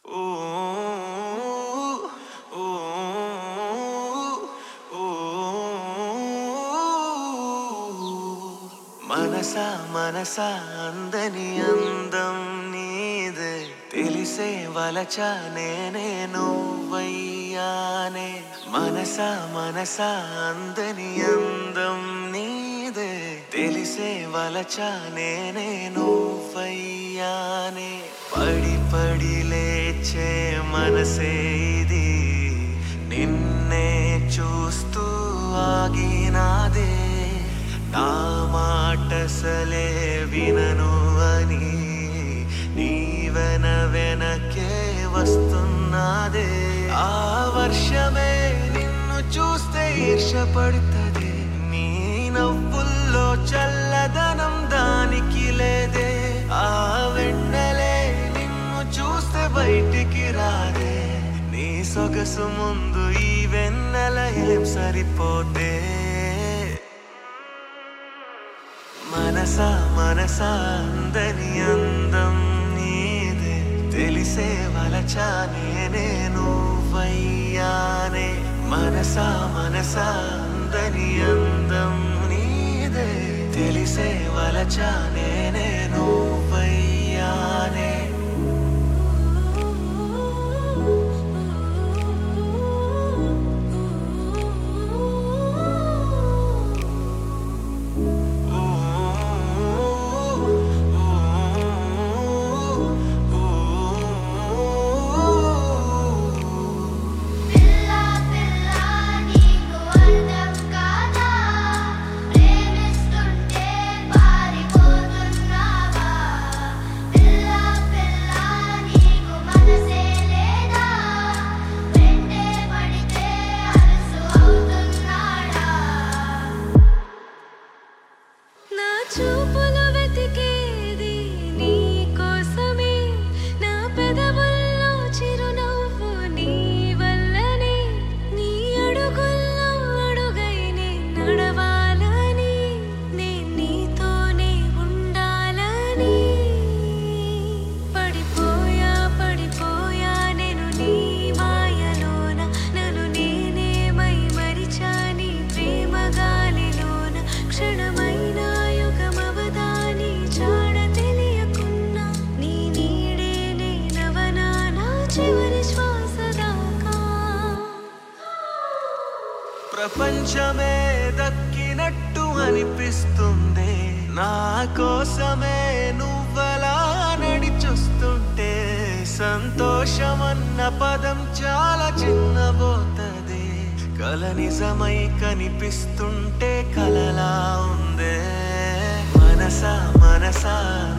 ఓ ఓ ఓ మనసా మనసా అందని అందం నీదే తెలిసే వలచా నేనే నువ్వయ్యానే మనసా మనసా అందని అందం నీదే తెలిసే వలచా నేనే నువ్వయ్యానే పడి పడి లేచే మనసే ఇది నిన్నే చూస్తూ ఆగినాదే నా మాటసలే వినను అని నీ వెనకే వస్తున్నాదే ఆ వర్షమే నిన్ను చూస్తే ఈర్షపడుతుంది నీ నవ్వుల్లో చల్లదనం దానికి లేదే ఆ వెన్నెలే నిన్ను చూస్తే బయటికి రాదే నీ సొగసు ముందు ఈ వెన్నెల ఏం సరిపోతే మనసా మనసా అందని అందం నీదే తెలిసే వలచా నేనే నువ్వయ్యానే మనసా మనసా అందని అందం నీదే తెలిసే వలచా నేనే నువ్వయ్యానే చూపులు వెతికేది నీ కోసమే నా పెదవుల్లో చిరునవ్వు నీ వల్లనే నీ అడుగుల్లో అడుగైనే నడవాలని నే నీతోనే ఉండాలని పడిపోయా పడిపోయా నేను నీ మాయలోన నన్ను నేనే మై మరిచా నీ ప్రేమ గాలిలోన క్షణమైన ప్రపంచమే దక్కినట్టు అనిపిస్తుంది నా కోసమే నువ్వలా నడిచొస్తుంటే సంతోషమన్న పదం చాలా చిన్నబోతది కల నిజమై కనిపిస్తుంటే కలలా ఉందే మనసా మనసా